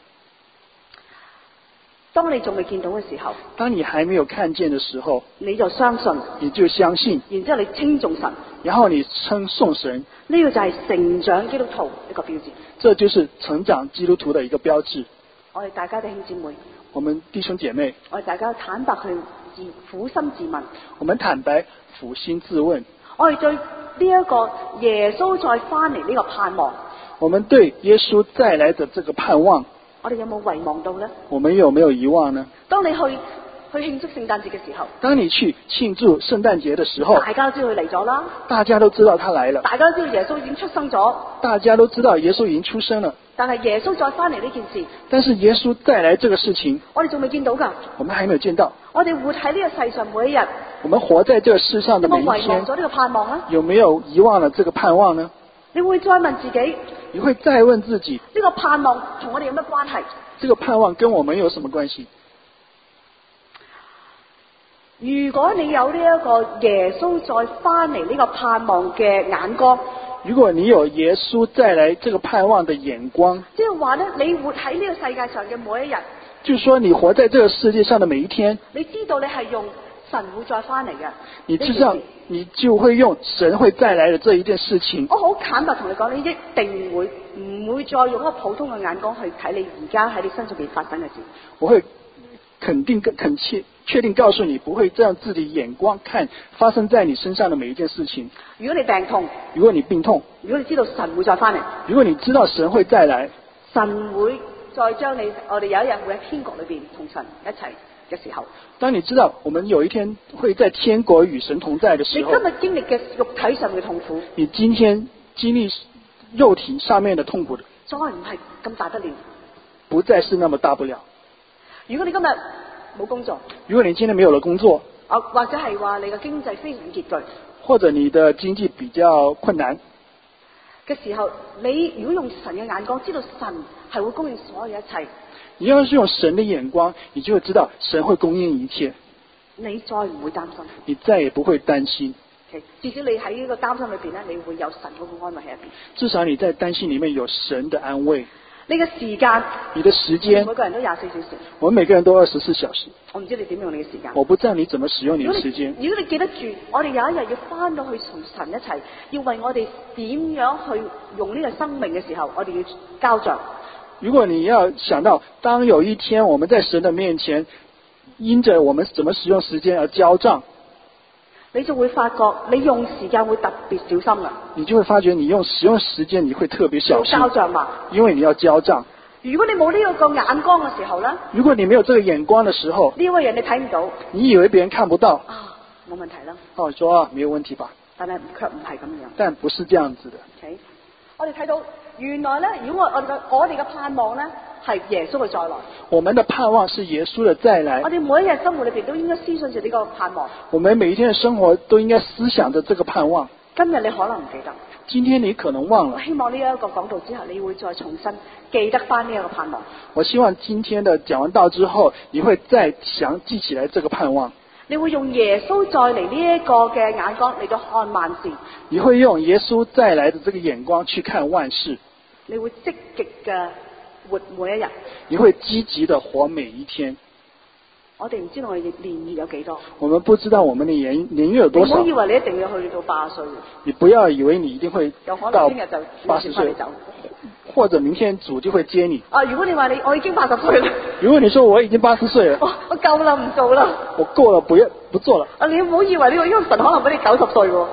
當你仲未見到嘅時候， 當你還沒有看見的時候， 你就相信， 你就相信， 然之後你稱頌神， 然後你稱頌神。 呢個就係成長基督徒一個標誌。 這就是成長基督徒的一個標誌。 我哋大家弟兄姊妹， 我們弟兄姐妹， 我哋大家坦白去苦心自問。 我們坦白苦心自問。 我哋對呢一個耶穌再翻嚟呢個盼望， 我們對耶穌再來的這個盼望， 我哋有冇遺忘到呢？ 我們有沒有遺忘呢？ 當你去慶祝聖誕節嘅時候， 當你去慶祝聖誕節的時候， 大家都知道佢嚟咗啦， 大家都知道他來了， 大家都知道耶穌已經出生咗， 大家都知道耶穌已經出生了。 但係耶穌再翻嚟呢件事， 但是耶穌再來這個事情， 我哋仲未見到㗎。 我們還沒有見到。 我哋活喺呢個世上每一日， 我們活在這個世上的每一有冇遺忘天， 咗呢個盼望啊？ 有沒有遺忘了這個盼望呢？ 你會再問自己， 你會再問自己， 呢個盼望同我哋有乜關係？ 這個盼望跟我們有什麼關係？ 如果你有呢一個耶穌再翻嚟呢個盼望嘅眼光， 如果你有耶穌再來這個盼望的眼光， 即係話咧，你活喺呢個世界上嘅每一日， 就是說你活在這個世界上的每一天， 你知道你係用神會再翻嚟嘅， 你知道你就會用神會再來的這一件事情。 我好坦白同你講，你一定會唔會再用一個普通嘅眼光去睇你而家喺你身上邊發生嘅事。 我會确定告诉你，不會這樣自己眼光看發生在你身上的每一件事情。 如果你病痛， 如果你病痛， 如果你知道神會再翻嚟， 如果你知道神會再來， 神會再將你，我哋有一日會喺天國裏邊同神一齊嘅時候， 當你知道我們有一天會在天國與神同在的時候， 你今日經歷嘅肉體上嘅痛苦， 你今天經歷肉體上面的痛苦的， 再唔係咁大得了。 不再是那麼大不了。 如果你今日冇工作， 如果你今天沒有了工作， 或者係話你嘅經濟非常拮據， 或者你的經濟比較困難嘅時候，你如果用神嘅眼光，知道神係會供應所有一切， 你要是用神的眼光，你就會知道神會供應一切， 你再唔會擔心， 你再也不會擔心。 至少你喺呢個擔心裏邊咧，你會有神嗰個安慰喺入邊。 至少你在擔心裏面有神的安慰。 你嘅時間， 你的時間， 每個人都24小時， 我們每個人都24小時。 我唔知你點用你嘅時間， 我不知道你怎麼使用你的時間。 如果你記得住，我哋有一日要翻到去同神一齊，要為我哋點樣去用呢個生命嘅時候，我哋要交賬。 如果你要想到，當有一天我們在神的面前，因着我們怎麼使用時間而交賬， 你就會發覺你用時間會特別小心啦。 你就會發覺你使用時間你會特別小心。 交賬嘛， 因為你要交賬。 如果你冇呢個眼光嘅時候呢， 如果你沒有這個眼光的時候， 呢位人你睇唔到， 你以為別人看不到啊，冇問題啦。 哦，說啊，沒有問題吧？ 但係卻唔係咁樣。 但不是這樣子的。 Okay? 我哋睇到原來呢，如果我哋嘅盼望呢，係耶穌嘅再來。 我們的盼望是耶穌的再來。 我哋每一日生活裏邊都應該思想住呢個盼望。 我們每一天的生活都應該思想着這個盼望。 今日你可能唔記得， 今天你可能忘了。 我希望呢一個講道之後，你會再重新記得翻呢一個盼望。 我希望今天的講完道之後，你會再記起來這個盼望。 你會用耶穌再嚟呢一個嘅眼光嚟到看萬事。 你會用耶穌再來的這個眼光去看萬事。 你會積極嘅活每一日。 你會積極的活每一天。 我哋唔知道我哋年月有幾多。 我們不知道我們的年月有多少。 你唔好以為你一定要去到80歲。 你不要以為你一定會到有可能聽日就 80歲走， 或者明天主就會接你。 啊！如果你話我已經80歲啦。 如果你說我已經80歲了。 我夠啦，唔做啦。 我夠了，不做了。 啊！你唔好以為呢個，因為神可能俾你90歲喎。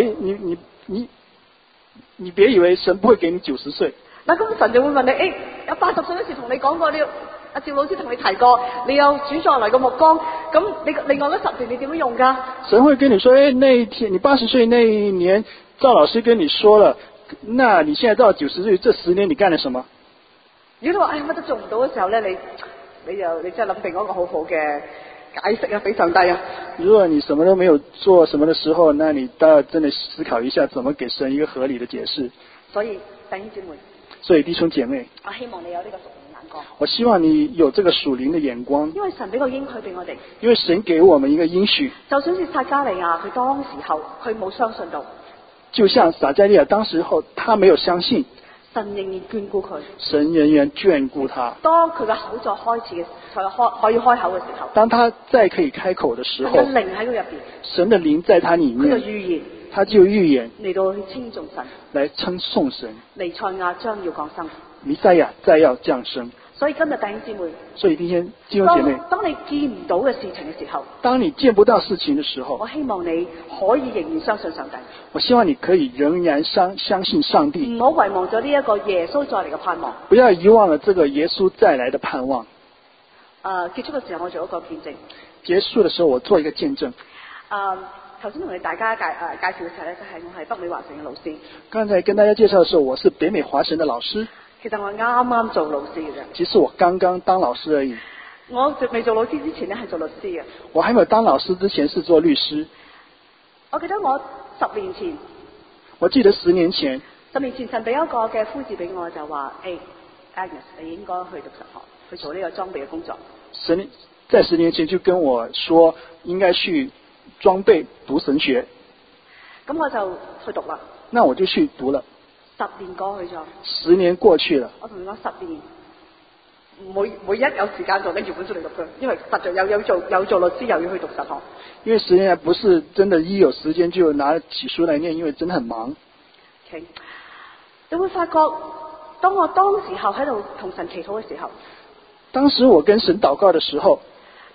你別以為神不會給你90歲。 嗱，咁神就會問你，有80歲嗰時同你講過，阿趙老師同你提過，你有主再來嘅目光，咁你另外嗰10年你點樣用㗎？ 神會跟你說，那一天你80歲那一年，趙老師跟你說了，那你現在到90歲，這10年你幹了什麼？ 如果你話乜都做唔到嘅時候咧，你真係諗定嗰個好好嘅解釋啊，俾上帝啊。 如果你什麼都沒有做什麼的時候，那你都要真的思考一下，怎麼給神一個合理的解釋。 所以弟兄姊妹， 所以弟兄姐妹， 我希望你有呢個屬靈眼光。 我希望你有這個屬靈的眼光。 因為神俾個應許俾我哋。 因為神給我們一個應許。 就算是撒迦利亞，佢當時候佢冇相信到。 就像撒迦利亞當時候，他沒有相信。 神仍然眷顧佢。 神仍然眷顧他。 當佢嘅口再開始嘅，可以開口嘅時候。 當他再可以開口的時候。 神嘅靈喺佢入邊。 神的靈在他裏面。 佢就預言。 他就預言嚟到去稱頌神。 來稱頌神。 彌賽亞將要降生。 彌賽亞再要降生。 所以今日弟兄姊妹。 所以今天弟兄姐妹。 當你見唔到嘅事情嘅時候。 當你見不到事情的時候。 我希望你可以仍然相信上帝。 我希望你可以仍然相信上帝。 唔好遺忘咗呢一個耶穌再嚟嘅盼望。 不要遺忘了這個耶穌再來的盼望。 結束嘅時候我做一個見證。 結束的時候我做一個見證。 頭先同大家介紹嘅時候咧，就係我係北美華神嘅老師。 剛才跟大家介紹嘅時候，我是北美華神嘅老師。 其實我啱啱做老師嘅啫。 其實我剛剛當老師而已。 我未做老師之前咧係做律師嘅。 我還沒有當老師之前是做律師。我記得我 10年前。 我記得10年前。 10年前神俾一個嘅呼召俾我，就話Agnes 你應該去讀神學，去做呢個裝備嘅工作。 在10年前就跟我說應該去裝備讀神學。 咁我就去讀啦。 那我就去讀了。 10年過去咗。 10年過去了。 我同你講10年，每一有時間做拎住本書嚟讀嘅，因為實在有做律師又要去讀神學。 因為10年來不是真的一有時間就拿起書來念，因為真的很忙。 Okay. 你會發覺，當時候喺度同神祈禱嘅時候， 當時我跟神禱告的時候，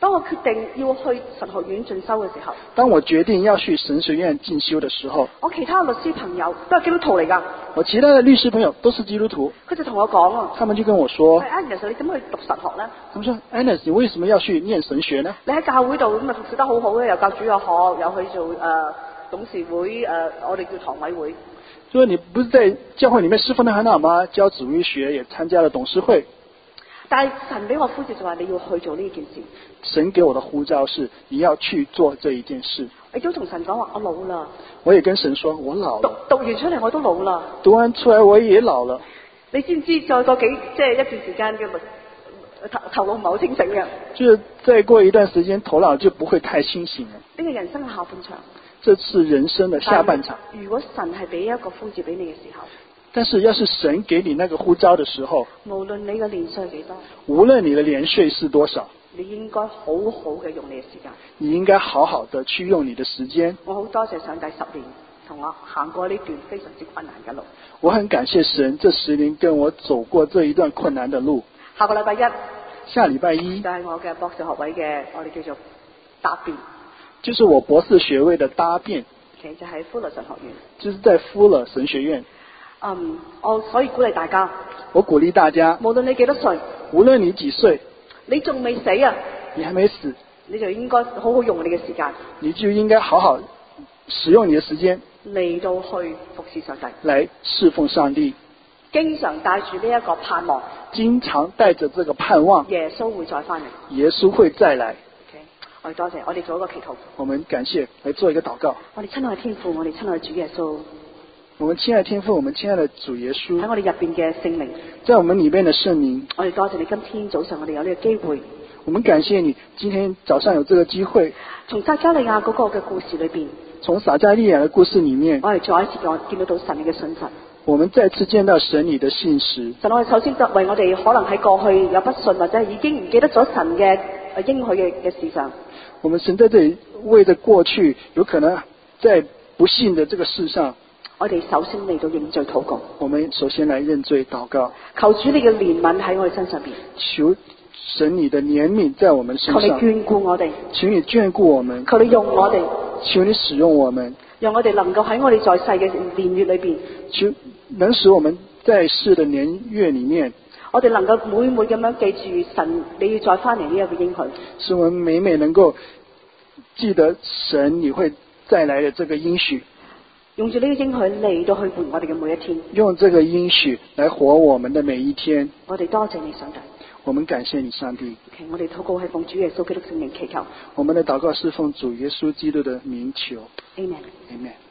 當我決定要去神學院進修嘅時候， 當我決定要去神學院進修的時候， 我其他律師朋友都係基督徒嚟㗎。 我其他的律師朋友都是基督徒， 佢就同我講啊， 他們就跟我說， 其實你點去讀神學呢？ 他們說 Agnes 你為什麼要去念神學呢？ 你喺教會度咁啊服侍得好好咧，又教主日學，又去做董事會我哋叫堂委會。 就說你不是在教會裡面侍奉得很好嗎？教主日學，也參加了董事會。 但係神俾我呼召就話你要去做呢件事。 神給我的呼召是你要去做這一件事。 我都同神講話我老啦。 我也跟神說我老了。 讀完出嚟我都老啦。 讀完出來我也老了。 你知唔知再過即係一段時間嘅頭腦唔係好清醒嘅？ 就是再過一段時間頭腦就不會太清醒了。 呢個人生嘅下半場。 這是人生的下半場。 如果神係俾一個呼召俾你嘅時候， 但是要是神給你那個呼召的時候， 無論你嘅年歲幾多， 無論你的年歲是多少， 你應該好好嘅用你嘅時間。 你應該好好的去用你的時間。 我好多謝上帝10年同我行過呢段非常之困難嘅路。 我很感謝神這10年跟我走過這一段困難的路。 下個禮拜一， 下禮拜一就係我嘅博士學位嘅我哋叫做答辯， 就是我博士學位的答辯， 其實就喺富勒神學院， 就是在富勒神學院。 我所以鼓勵大家， 我鼓勵大家， 無論你幾多歲， 無論你幾歲， 你仲未死啊， 你還沒死， 你就應該好好用你嘅時間， 你就應該好好使用你的時間嚟到去服侍上帝， 來侍奉上帝， 經常帶住呢一個盼望， 經常帶着這個盼望， 耶穌會再翻嚟， 耶穌會再來。 我哋多謝，我哋做一個祈禱。 我們感謝，來做一個禱告。 我哋親愛嘅天父，我哋親愛嘅主耶穌， 我們親愛的天父，我們親愛的主耶穌， 喺我哋入邊嘅聖靈， 在我們裏面的聖靈， 我哋多謝你今天早上我哋有呢個機會。 我們感謝你今天早上有這個機會， 從撒迦利亞嗰個嘅故事裏邊， 從撒迦利亞的故事裏面， 我哋再一次見到神你嘅信實。 我們再次見到神你的信實。 神，我哋首先就為我哋可能喺過去有不信或者已經唔記得咗神嘅應許嘅事上， 我們神在這裏為着過去有可能在不信的這個事上， 我哋首先嚟到認罪禱告。 我們首先來認罪禱告， 求主你嘅憐憫喺我哋身上邊， 求神你的憐憫在我們身上， 求你眷顧我哋， 求你眷顧我們， 求你用我哋， 求你使用我們， 讓我哋能夠喺我哋在世嘅年月裏邊， 求能使我們在世的年月裏面， 我哋能夠每每咁樣記住神你要再翻嚟呢一個應許， 使我們每每能夠記得神你會再來的這個應許， 用住呢個應許嚟到去活我哋嘅每一天， 用這個應許來活我們的每一天。 我哋多謝你上帝， 我們感謝你上帝。 我哋禱告係奉主耶穌基督聖名祈求。 我們的禱告是奉主耶穌基督的名求。 Amen。 Amen。